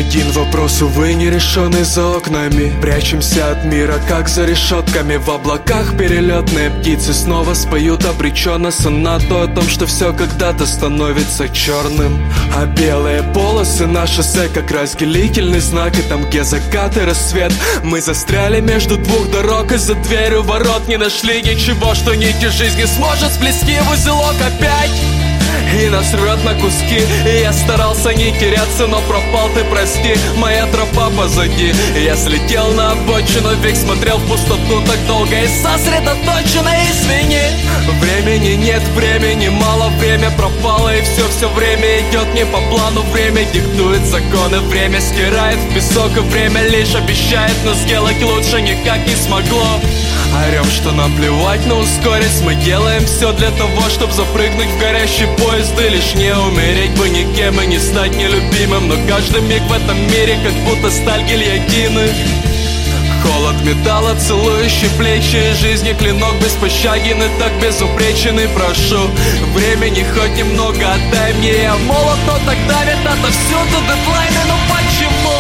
один вопрос, увы, не решенный за окнами. Прячемся от мира, как за решетками. В облаках перелетные птицы снова споют обреченно сонату о том, что все когда-то становится черным. А белые полосы на шоссе как разделительный знак. И там, где закат и рассвет, мы застряли между двух дорог. И за дверью ворот не нашли ничего, что нити жизни сможет сплести в узелок опять. И нас рвет на куски. И я старался не теряться, но пропал, ты прости. Моя тропа позади. Я слетел на обочину, век смотрел в пустоту так долго и сосредоточенно, извини. Времени нет, времени мало, время пропало. И все время идет не по плану. Время диктует законы, время стирает в песок. И время лишь обещает, но сделать лучше никак не смогло. Орем, что нам плевать на ускорить. Мы делаем все для того, чтобы запрыгнуть в горящий поезд. И лишь не умереть бы никем и не стать нелюбимым. Но каждый миг в этом мире как будто сталь гильотины. Холод металла, целующий плечи. Жизни клинок беспощаден и так безупречен. И прошу, времени хоть немного отдай мне. Я молод, но так давит отовсюду дедлайны. Ну почему?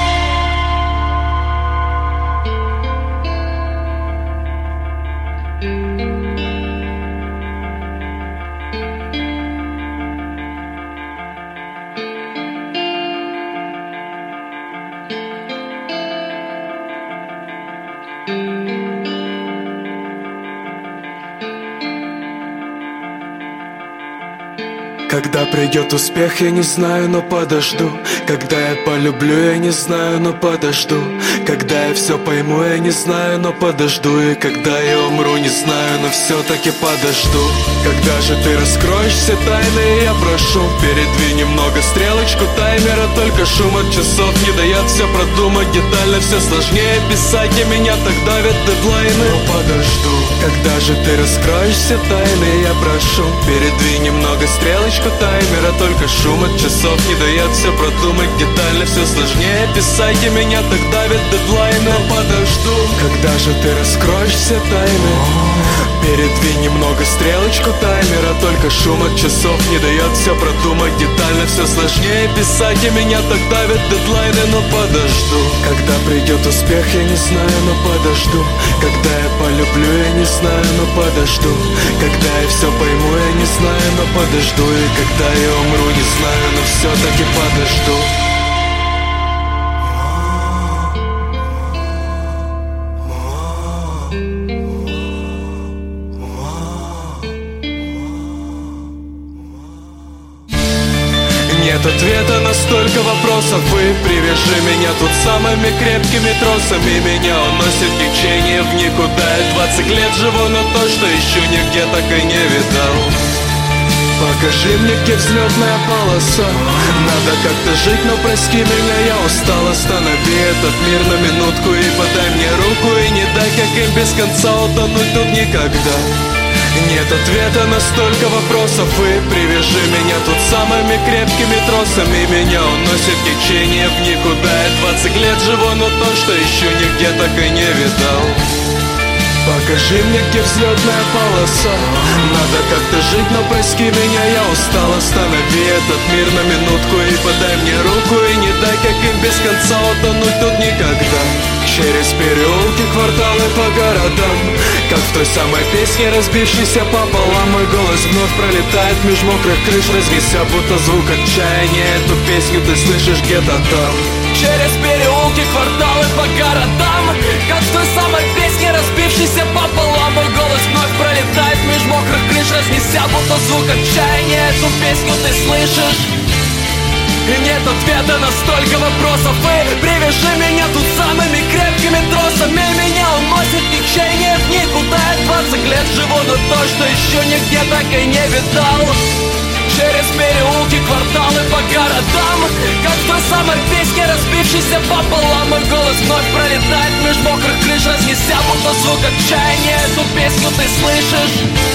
Когда придет успех, я не знаю, но подожду. Когда я полюблю, я не знаю, но подожду. Когда я все пойму, я не знаю, но подожду. И когда я умру, не знаю, но все-таки подожду. Когда же ты раскроешь все тайны, я прошу, передвинь немного стрелочку таймера. Только шум от часов не дает все продумать детально. Все сложнее писать, и меня так давят дедлайны. Но подожду. Когда же ты раскроешь все тайны, я прошу, передвинь немного стрелочку таймера. Только шум от часов не дает все продумать детально. Все сложнее писать, и меня так давят дедлайны. Но подожду. Когда же ты раскроешь все тайны, передвинь немного стрелочку таймера. Только шум от часов не дает все продумать детально. Все сложнее писать, и меня так давят дедлайны. Но подожду. Когда придет успех, я не знаю, но подожду. Когда я полюблю, я не знаю, но подожду. Когда я все пойму, я не знаю, но подожду. И когда я умру, не знаю, но все-таки подожду. Нет ответа на столько вопросов. И привяжи меня тут самыми крепкими тросами. Меня уносит течение в никуда. Я 20 лет живу, но то, что еще нигде так и не видал. Покажи мне, где взлетная полоса. Надо как-то жить, но прости меня, я устал. Останови этот мир на минутку и подай мне руку. И не дай, как им без конца утонуть тут никогда. Нет ответа на столько вопросов. И привяжи меня тут самыми крепкими тросами. Меня уносит течение в никуда. Я 20 лет живу, но то, что еще нигде так и не видал. Покажи мне, где взлетная полоса. Надо как-то жить, но прости меня, я устал. Останови этот мир на минутку и подай мне руку. И не дай, как им без конца утонуть тут никогда. Через переулки, кварталы по городам, как в той самой песне, разбившейся пополам. Мой голос вновь пролетает меж мокрых крыш, разнеся будто звук отчаяния. Эту песню ты слышишь где-то там. Через переулки, кварталы по городам, как в той самой песне, разбившейся пополам. Мой голос вновь пролетает меж мокрых крыш, разнеся будто звук отчаяния. Эту песню ты слышишь? И нет ответа на столько вопросов. И привяжи меня тут самыми крепкими тросами. Меня уносит течение в никуда. Я 20 лет живу, но то, что еще нигде так и не видал. Через переулки, кварталы по городам, как в той самой песне, разбившейся пополам. Мой голос вновь пролетает меж мокрых крыш, разнеся будто звук отчаяния. Эту песню ты слышишь?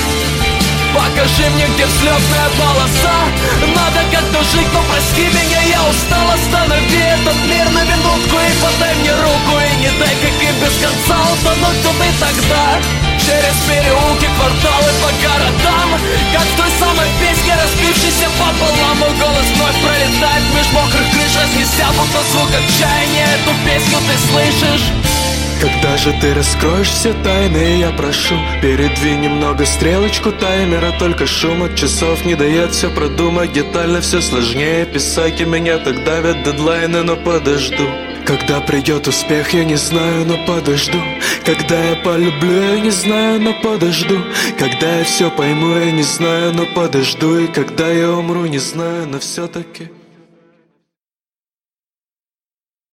Покажи мне, где взлетная полоса. Надо как-то жить, но прости меня, я устал. Останови этот мир на минутку и подай мне руку. И не дай, как им без конца утонуть тут и тогда. Через переулки, кварталы по городам, как в той самой песне, разбившейся пополам. Мой голос вновь пролетает меж мокрых крыш, нельзя, будто звук отчаяния. Эту песню ты слышишь? Когда же ты раскроешь все тайны, я прошу, передвинь немного стрелочку таймера. Только шум от часов не дает все продумать детально. Все сложнее писать, и меня так давят дедлайны, но подожду. Когда придет успех, я не знаю, но подожду. Когда я полюблю, я не знаю, но подожду. Когда я все пойму, я не знаю, но подожду. И когда я умру, не знаю, но все-таки